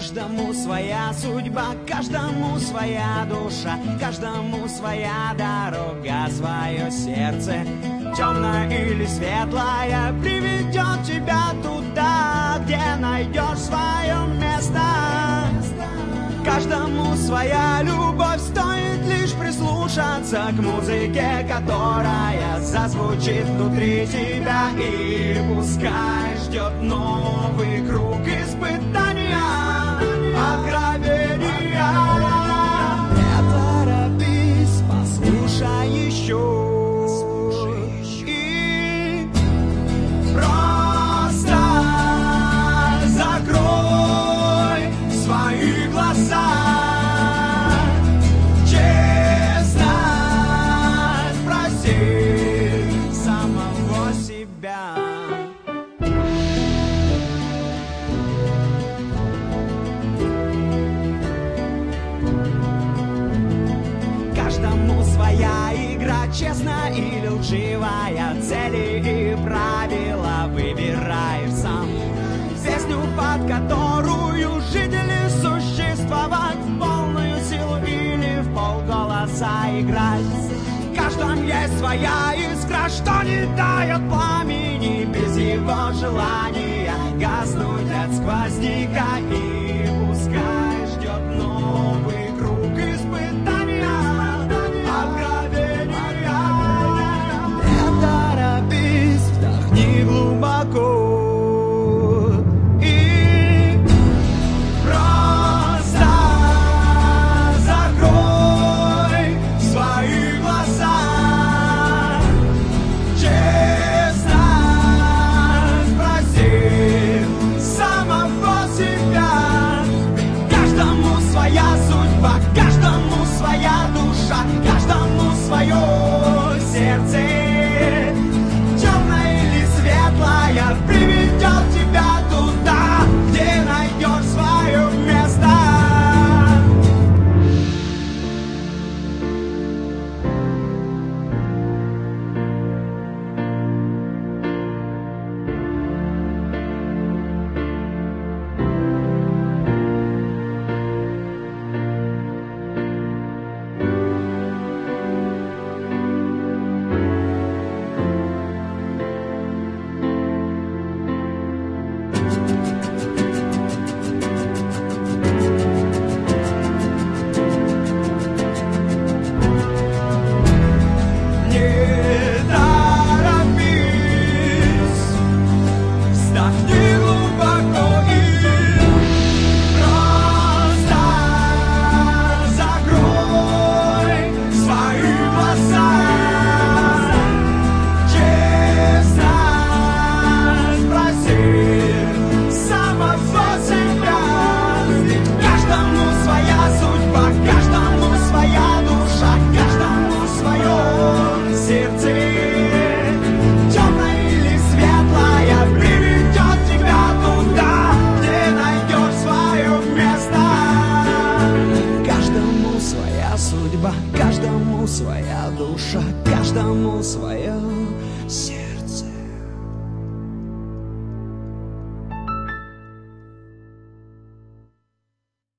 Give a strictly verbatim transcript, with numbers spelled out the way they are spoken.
Каждому своя судьба, каждому своя душа, каждому своя дорога, свое сердце. Темная или светлая приведет тебя туда, где найдешь свое место. Каждому своя любовь, стоит лишь прислушаться к музыке, которая зазвучит внутри тебя. И пускай ждет новый круг испытания, откровения. Не торопись, послушай еще. И просто закрой свои глаза. Честно спроси самого себя. Каждому своя игра, честная или лживая, цели и правила выбираешь сам. Песню, под которую жить или существовать, в полную силу или в полголоса играть. В каждом есть своя искра, что не дает пламени без его желания гаснуть от сквозняка. И пускай ждет новый круг испытания, откровения. Не торопись, вдохни глубоко. Каждому своя душа, каждому свое сердце. Темная или светлая приведет тебя туда, где найдешь свое место. Каждому своя душа, каждому свое сердце.